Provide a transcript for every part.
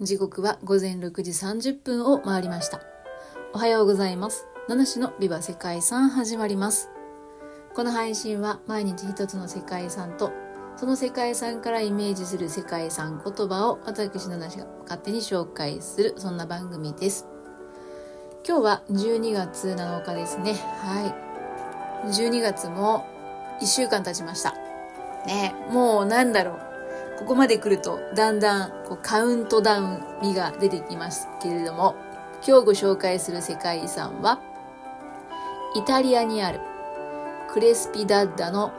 時刻は午前6時30分を回りました。おはようございます。七種のビバ世界遺産始まります。この配信は毎日一つの世界遺産とその世界遺産からイメージする世界遺産言葉を私七種が勝手に紹介する、そんな番組です。今日は12月7日ですね。12月も1週間経ちましたね。もうここまで来るとだんだんカウントダウン味が出てきますけれども、今日ご紹介する世界遺産はイタリアにあるクレスピダッタの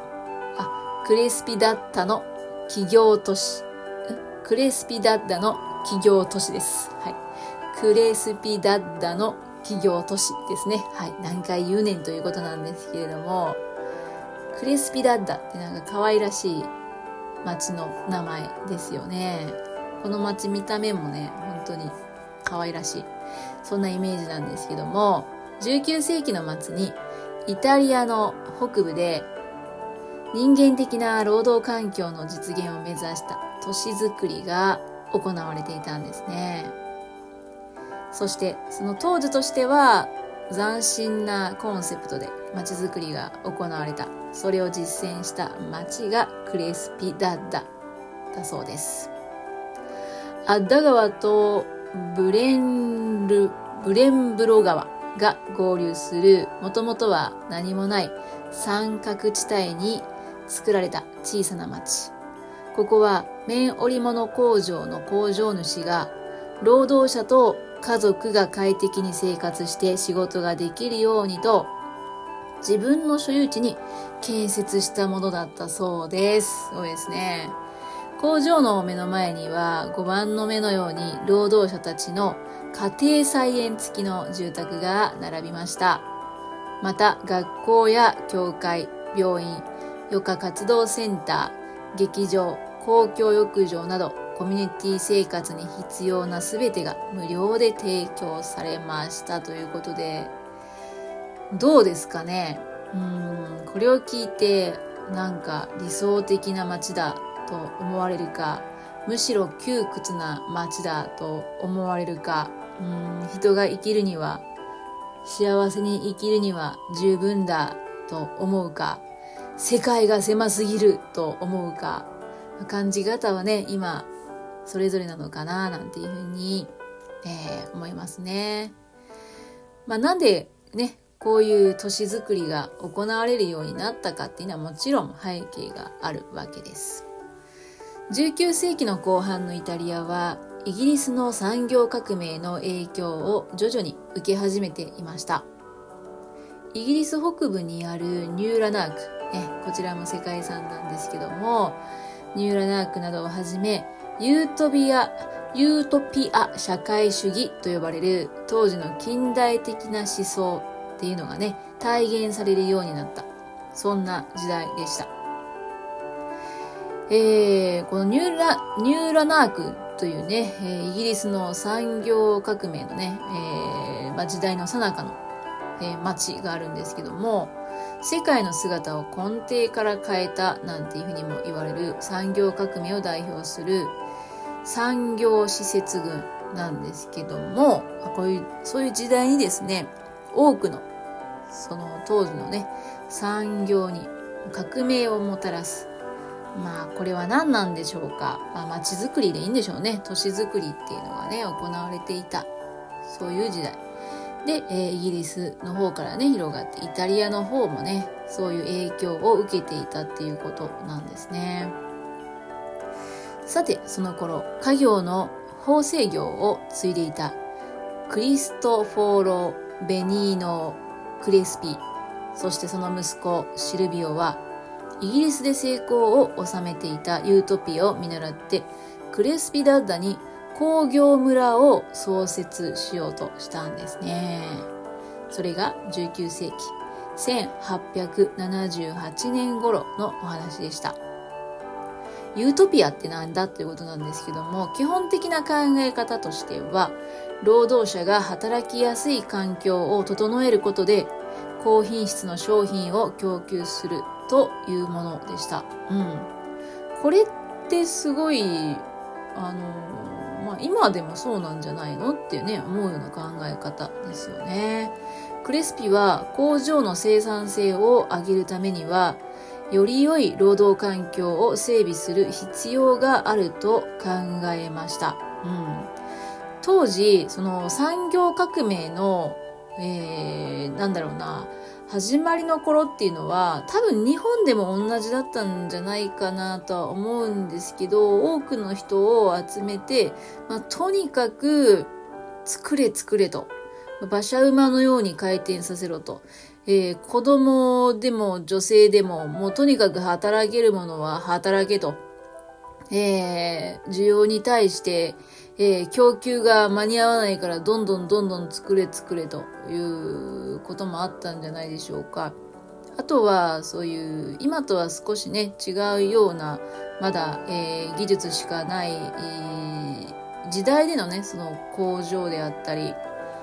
企業都市クレスピダッタの企業都市です。クレスピダッタの企業都市ですね。何回言うねんということなんですけれども、クレスピダッタって可愛らしい町の名前ですよね。この町見た目もね、本当に可愛らしい、そんなイメージなんですけども、19世紀の末にイタリアの北部で人間的な労働環境の実現を目指した都市づくりが行われていたんですね。そしてその当時としては斬新なコンセプトで街づくりが行われた、それを実践した街がクレスピダッタだそうです。アッダ川とブレンブロ川が合流する、もともとは何もない三角地帯に作られた小さな町。ここは綿織物工場の工場主が労働者と家族が快適に生活して仕事ができるようにと自分の所有地に建設したものだったそうです。そうですね。工場の目の前には5番の目のように労働者たちの家庭菜園付きの住宅が並びました。また学校や教会、病院、余暇活動センター、劇場、公共浴場などコミュニティ生活に必要なすべてが無料で提供されましたということで、どうですかね。これを聞いて理想的な街だと思われるか、むしろ窮屈な街だと思われるか、人が生きるには、幸せに生きるには十分だと思うか、世界が狭すぎると思うか、感じ方はね、今それぞれなのかななんていうふうに、思いますね。なんでね、こういう都市づくりが行われるようになったかっていうのはもちろん背景があるわけです。19世紀の後半のイタリアはイギリスの産業革命の影響を徐々に受け始めていました。イギリス北部にあるニューラナーク、こちらも世界遺産なんですけども、ニューラナークなどをはじめユートピア社会主義と呼ばれる当時の近代的な思想っていうのがね、体現されるようになった、そんな時代でした。このニューラナークというね、イギリスの産業革命のね、時代の最中の、町があるんですけども、世界の姿を根底から変えたなんていうふうにも言われる産業革命を代表する産業施設群なんですけども、そういう時代にですね、多くのその当時のね、産業に革命をもたらす、これは何なんでしょうか。街づくりでいいんでしょうね。都市づくりっていうのがね、行われていた、そういう時代で、イギリスの方からね、広がってイタリアの方もね、そういう影響を受けていたっていうことなんですね。さて、その頃家業の縫製業を継いでいたクリストフォーロ・ベニーノ・クレスピ、そしてその息子シルビオはイギリスで成功を収めていたユートピアを見習ってクレスピダッタに工業村を創設しようとしたんですね。それが19世紀1878年頃のお話でした。ユートピアってなんだっていうことなんですけども、基本的な考え方としては、労働者が働きやすい環境を整えることで高品質の商品を供給するというものでした。これってすごい今でもそうなんじゃないのっていうね、思うような考え方ですよね。クレスピは工場の生産性を上げるためには、より良い労働環境を整備する必要があると考えました。当時、その産業革命の、始まりの頃っていうのは、多分日本でも同じだったんじゃないかなとは思うんですけど、多くの人を集めて、とにかく作れと。馬車馬のように回転させろと。子供でも女性でも、もうとにかく働けるものは働けと。需要に対して、供給が間に合わないからどんどん作れということもあったんじゃないでしょうか。あとはそういう今とは少しね違うようなまだ、技術しかない、時代でのねその工場であったり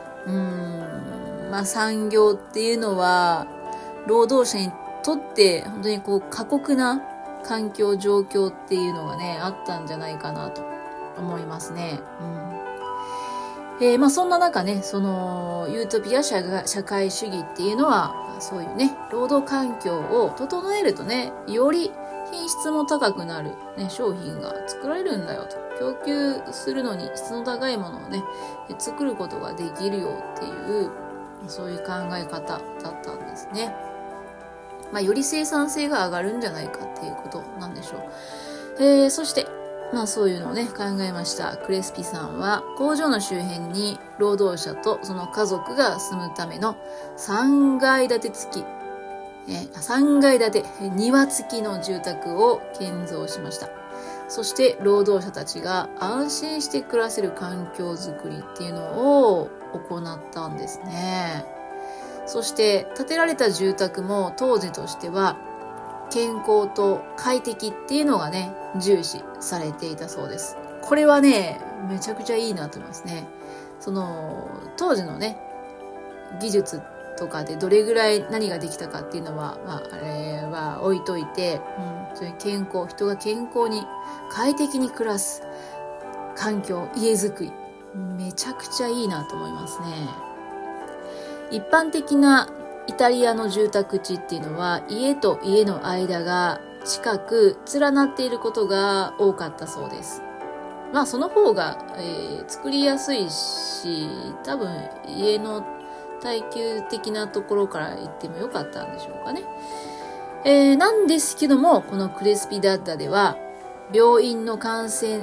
産業っていうのは労働者にとって本当に過酷な環境状況っていうのがねあったんじゃないかなと思いますね。そんな中ねそのユートピア社会主義っていうのはそういうね労働環境を整えるとねより品質も高くなる、ね、商品が作られるんだよと。供給するのに質の高いものをね作ることができるよっていうそういう考え方だったんですね。より生産性が上がるんじゃないかっていうことなんでしょう。そしてそういうのをね考えました。クレスピさんは工場の周辺に労働者とその家族が住むための3階建て庭付きの住宅を建造しました。そして労働者たちが安心して暮らせる環境づくりっていうのを行ったんですね。そして建てられた住宅も当時としては健康と快適っていうのがね重視されていたそうです。これはねめちゃくちゃいいなと思いますね。その当時のね技術とかでどれぐらい何ができたかっていうのはあれは置いといて、そういう人が健康に快適に暮らす環境家づくりめちゃくちゃいいなと思いますね。一般的なイタリアの住宅地っていうのは家と家の間が近く連なっていることが多かったそうです。その方が、作りやすいし多分家の耐久的なところから行ってもよかったんでしょうかね。なんですけどもこのクレスピダッダでは病気の感染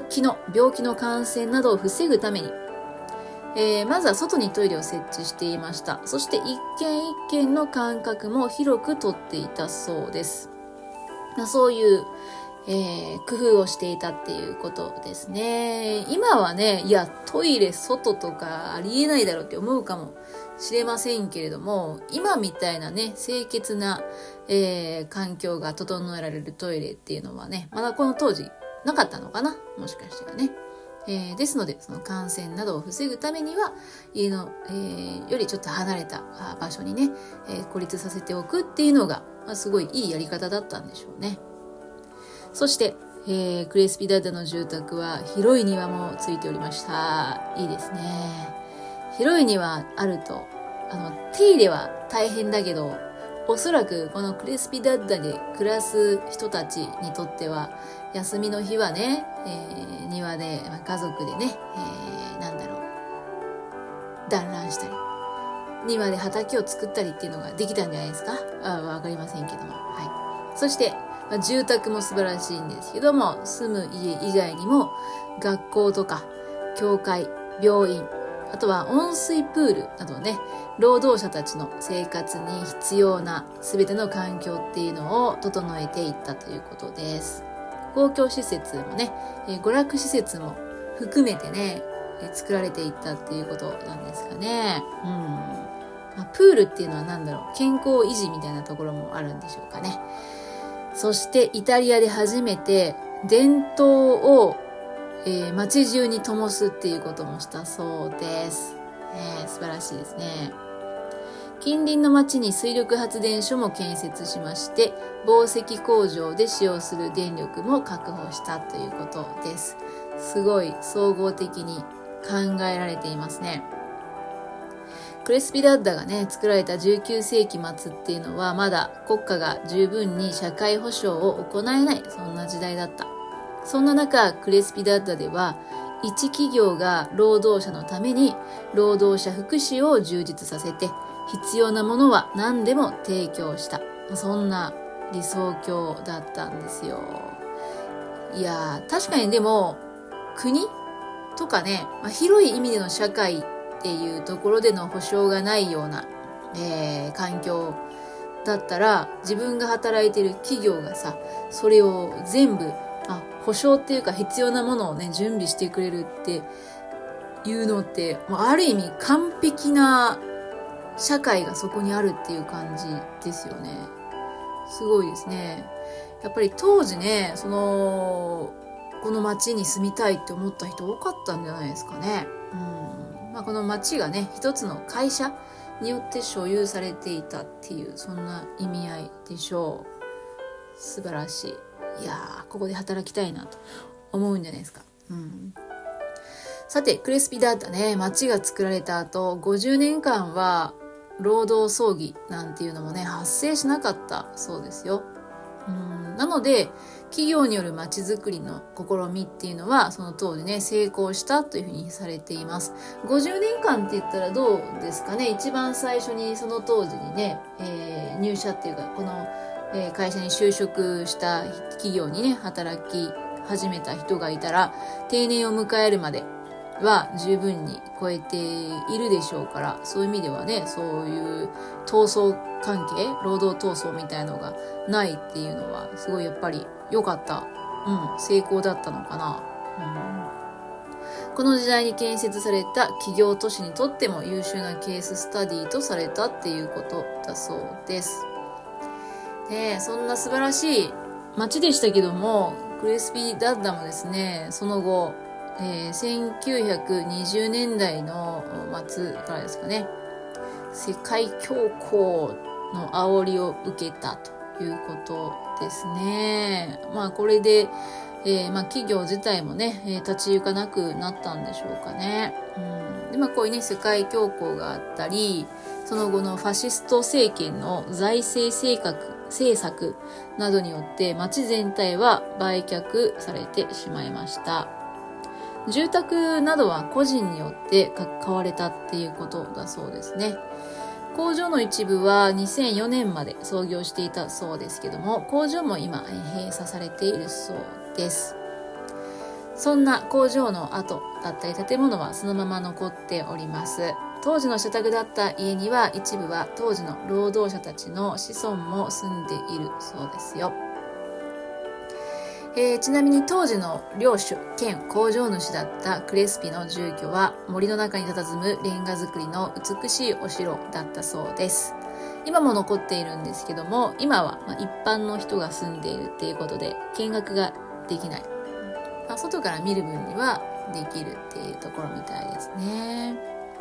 などを防ぐためにまずは外にトイレを設置していました。そして一軒一軒の間隔も広くとっていたそうです。そういう、工夫をしていたっていうことですね。今はね、いやトイレ外とかありえないだろうって思うかもしれませんけれども、今みたいなね清潔な、環境が整えられるトイレっていうのはねまだこの当時なかったのかな、もしかしたらね。ですのでその感染などを防ぐためには家の、よりちょっと離れた場所にね、孤立させておくっていうのが、すごいいいやり方だったんでしょうね。そして、クレスピダッダの住宅は広い庭もついておりました。いいですね。広い庭あると手入れは大変だけどおそらくこのクレスピダッダで暮らす人たちにとっては休みの日はね、庭で家族でね、団らんしたり庭で畑を作ったりっていうのができたんじゃないですか。わかりませんけども、そして、住宅も素晴らしいんですけども住む家以外にも学校とか教会病院あとは温水プールなどね労働者たちの生活に必要な全ての環境っていうのを整えていったということです。公共施設もね娯楽施設も含めてね作られていったっていうことなんですかね。プールっていうのは健康維持みたいなところもあるんでしょうかね。そしてイタリアで初めて電灯を街中に灯すっていうこともしたそうです。素晴らしいですね。近隣の町に水力発電所も建設しまして紡績工場で使用する電力も確保したということです。 すごい総合的に考えられていますね。クレスピダッダがね、作られた19世紀末っていうのは、まだ国家が十分に社会保障を行えない、そんな時代だった。そんな中、クレスピダッダでは、一企業が労働者のために労働者福祉を充実させて、必要なものは何でも提供した。そんな理想郷だったんですよ。いやー、確かにでも、国とかね、広い意味での社会っていうところでの保障がないような、環境だったら、自分が働いている企業がさ、それを全部、保障っていうか必要なものをね、準備してくれるっていうのって、ある意味完璧な社会がそこにあるっていう感じですよね。すごいですね。やっぱり当時ね、この町に住みたいって思った人多かったんじゃないですかね。この町がね、一つの会社によって所有されていたっていう、そんな意味合いでしょう。素晴らしい。いやー、ここで働きたいなと思うんじゃないですか。さて、クレスピダッダね、町が作られた後、50年間は労働争議なんていうのもね、発生しなかったそうですよ。なので、企業による町づくりの試みっていうのは、その当時ね、成功したというふうにされています。50年間って言ったらどうですかね。一番最初にその当時にね、入社っていうか、この、会社に就職した企業にね、働き始めた人がいたら、定年を迎えるまでは十分に超えているでしょうから、そういう意味ではね、そういう闘争関係、労働闘争みたいのがないっていうのは、すごいやっぱり良かった、成功だったのかな。この時代に建設された企業都市にとっても優秀なケーススタディとされたっていうことだそうです。そんな素晴らしい街でしたけども、クレスピダッダもですね、その後、1920年代の末からですかね、世界恐慌の煽りを受けたということですね。これで、企業自体もね、立ち行かなくなったんでしょうかね。で、こういうね、世界恐慌があったり、その後のファシスト政権の財政政策などによって街全体は売却されてしまいました。住宅などは個人によって買われたっていうことだそうですね。工場の一部は2004年まで操業していたそうですけども、工場も今閉鎖されているそうです。そんな工場の跡だったり建物はそのまま残っております。当時の社宅だった家には一部は当時の労働者たちの子孫も住んでいるそうですよ。ちなみに当時の領主兼工場主だったクレスピの住居は森の中に佇むレンガ造りの美しいお城だったそうです。今も残っているんですけども、今は一般の人が住んでいるっていうことで見学ができない。外から見る分にはできるっていうところみたいですね。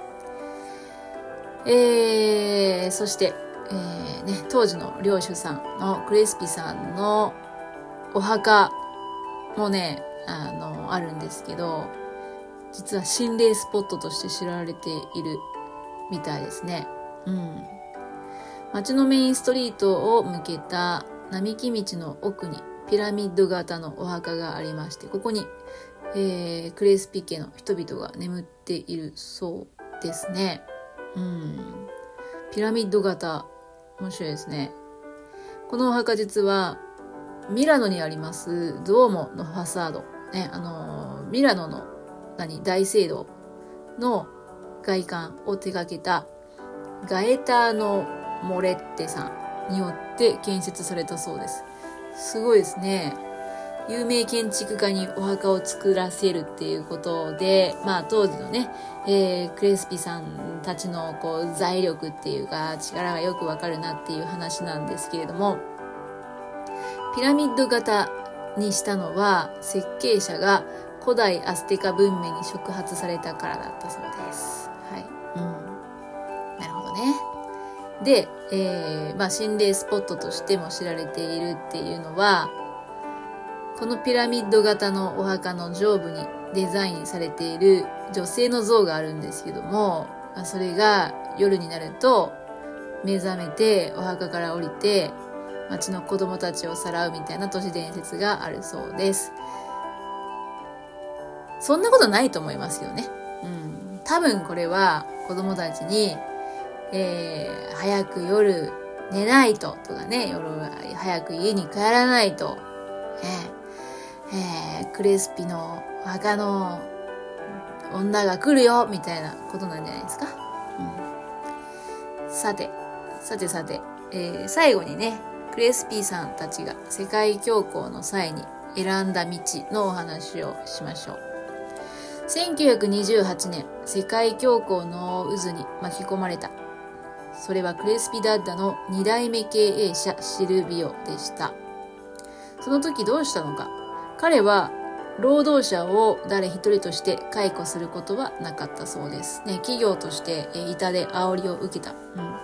そして、当時の領主さんのクレスピさんのお墓もね、あるんですけど、実は心霊スポットとして知られているみたいですね。街のメインストリートを向けた並木道の奥にピラミッド型のお墓がありまして、ここに、クレスピ家の人々が眠っているそうですね。ピラミッド型、面白いですね。このお墓実はミラノにありますドーモのファサード、ミラノの大聖堂の外観を手掛けたガエターノ・モレッテさんによって建設されたそうです。すごいですね。有名建築家にお墓を作らせるっていうことで、当時のね、クレスピさんたちの財力っていうか力がよくわかるなっていう話なんですけれども、ピラミッド型にしたのは設計者が古代アステカ文明に触発されたからだったそうです。なるほどね。で、心霊スポットとしても知られているっていうのは、このピラミッド型のお墓の上部にデザインされている女性の像があるんですけども、それが夜になると目覚めてお墓から降りて町の子供たちをさらうみたいな都市伝説があるそうです。そんなことないと思いますけどね。多分これは子供たちに、早く夜寝ないととかね、夜は早く家に帰らないと、クレスピのお墓の女が来るよみたいなことなんじゃないですか。さて、最後にね、クレスピーさんたちが世界恐慌の際に選んだ道のお話をしましょう。1928年、世界恐慌の渦に巻き込まれた。それはクレスピダッダの2代目経営者シルビオでした。その時どうしたのか。彼は労働者を誰一人として解雇することはなかったそうですね。企業として痛手煽りを受けた。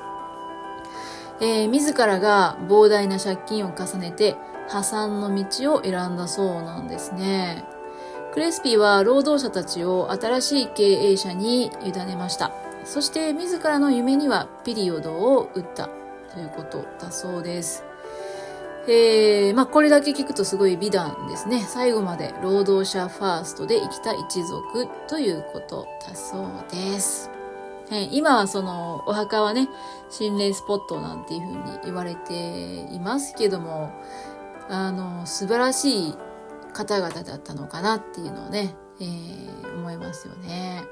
自らが膨大な借金を重ねて破産の道を選んだそうなんですね。クレスピーは労働者たちを新しい経営者に委ねました。そして自らの夢にはピリオドを打ったということだそうです。これだけ聞くとすごい美談ですね。最後まで労働者ファーストで生きた一族ということだそうです。今はそのお墓はね、心霊スポットなんていうふうに言われていますけども、素晴らしい方々だったのかなっていうのをね、思いますよね。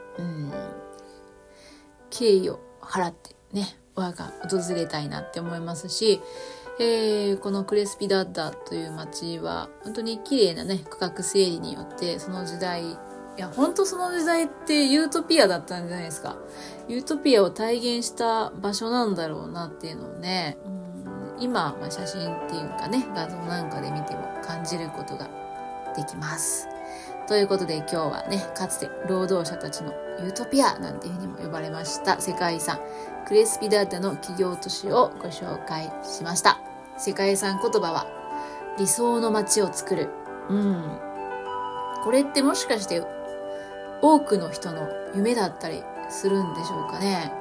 敬意を払ってね、お墓訪れたいなって思いますし、このクレスピダッダという町は本当に綺麗なね、区画整理によってその時代、本当その時代ってユートピアだったんじゃないですか。ユートピアを体現した場所なんだろうなっていうのをね、今、写真っていうかね、画像なんかで見ても感じることができます。ということで今日はね、かつて労働者たちのユートピアなんていうふうにも呼ばれました世界遺産クレスピダッダの企業都市をご紹介しました。世界遺産言葉は理想の街を作る。これってもしかして多くの人の夢だったりするんでしょうかね。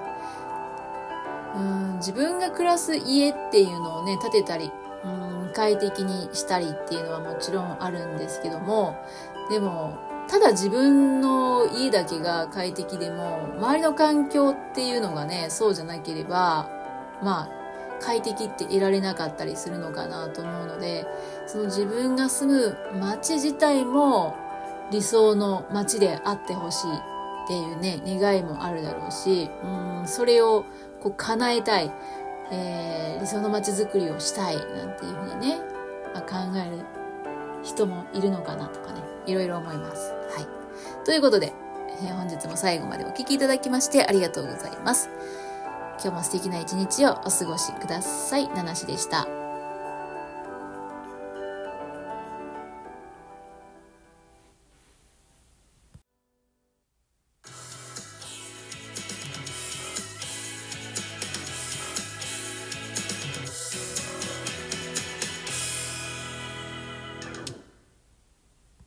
自分が暮らす家っていうのをね、建てたり、快適にしたりっていうのはもちろんあるんですけども、でもただ自分の家だけが快適でも周りの環境っていうのがね、そうじゃなければ快適って得られなかったりするのかなと思うので、その自分が住む街自体も理想の街であってほしいっていうね、願いもあるだろうし、それを叶えたい、理想の街づくりをしたいなんていうふうにね、考える人もいるのかなとかね、いろいろ思います。はい。ということで、本日も最後までお聞きいただきましてありがとうございます。今日も素敵な一日をお過ごしください。ナナシでした。